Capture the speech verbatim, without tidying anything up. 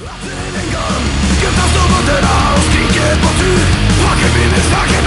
Atter en gang, gutta står på døra og skriker på tur. Pakker begynner snakke.